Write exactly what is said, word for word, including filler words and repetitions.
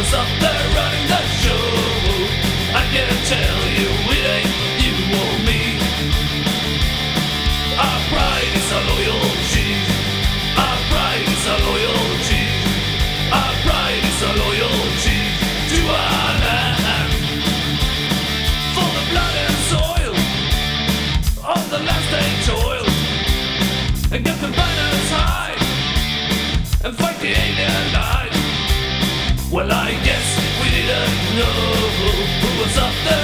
was up there running the show. I can tell you it ain't you or me. Our pride is our loyalty. Our pride is our loyalty. Our pride is our loyalty to our land. For the blood and soil of the last day toil, and get the banners high and fight the alien line. Well, I guess we didn't know who was up there